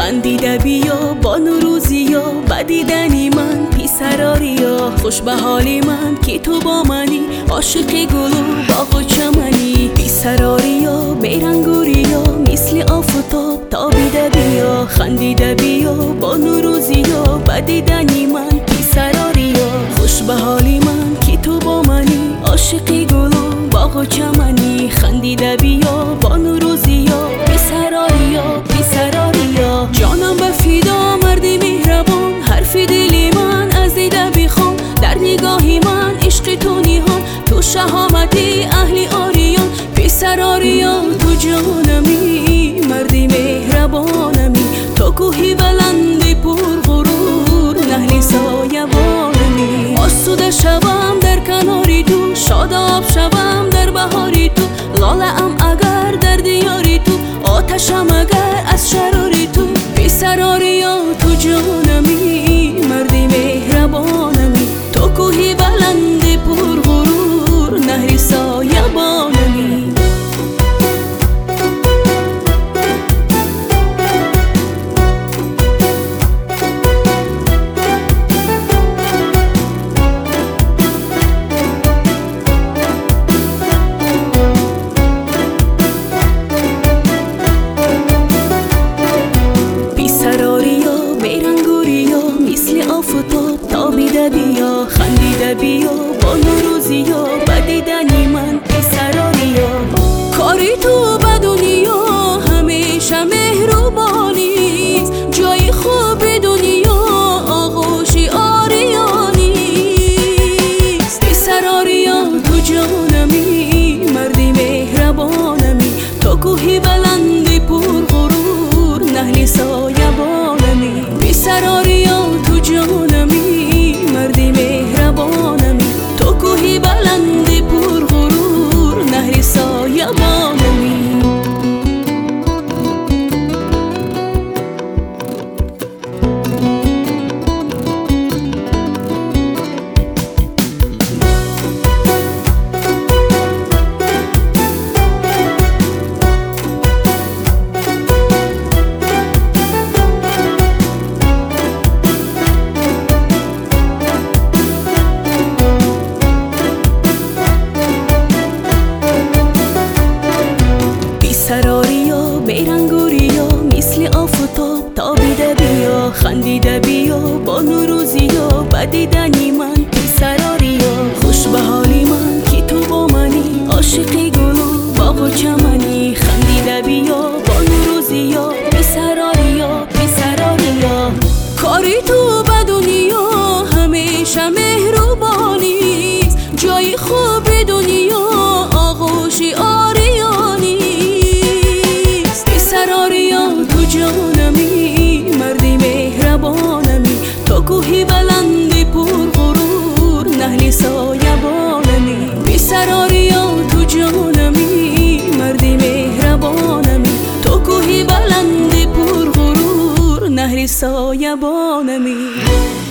خندیده بیا با نوروزیا، بدیدنی من پیسراریا. خوش به حالی من که تو با منی، عاشق گل و باغ و چمنی. پیسراریا بیرنگوریا، مثل آفتاب تابیده بیا. خندیده بیا با نوروزیا، بدیدنی من پیسراریا. خوش به حالی من که تو با منی، عاشق گل و باغ و چمنی. خندیده بیا با نوروزیا، پیسراریا پیسراریا. جانم به فدا مردی مهربان، حرف دلی من از دیده بخوان. در نگاهی من عشق تو نیهان، تو شهامتی اهل آریان. پیسراریا تو جانمی، مردی مهربانمی. تو کوهی بلند پر غرور، نهل سایبانمی. آسوده شوم در کناری تو، شاداب شوم در بهاری تو. لاله ام اگر در دیاری تو، آتشم اگر از شراری تو. پیسراریا تو جانمی، مردی مهربانمی. تو کوهی بلند پر غرور، نهر سایبانمی. آفتاب تابیده بیا، خندیده بیا با نوروزیا، بدیدنی من پیسراریا. کاری تو به دنیا همیشه مهربانیست، جای خوب دنیا آغوش آریانیست. پیسراریا تو جانمی، مردی مهربانمی. تو کوهی بلند پر غرور، نهل سایبانمی. پیسراریا تو جانمی، مردی مهربانمی. تو کوهی بلند پر غرور، نهر سایبانمی. پیسراریا بیرنگوریا، مثل آفتاب تابیده بیا. خندیده بیا با نوروزیا، بدیدنی من پیسراریا. خوش به حالی من که تو با منی، عاشق گل و باغ و چمنی. خندیده بیا با نوروزیا، پیسراریا پیسراریا. کاری تو به دنیا همیشه مهربانیست، جای خوب دنیا آغوش آریانی. پیسراریا تو جانمی، مردی مهربانمی. تو کوهی بلند پر غرور، نهل سایبانمی. پیسراریا تو جانمی، مردی مهربانمی. تو کوهی بلند پر غرور، نهر سایبانمی.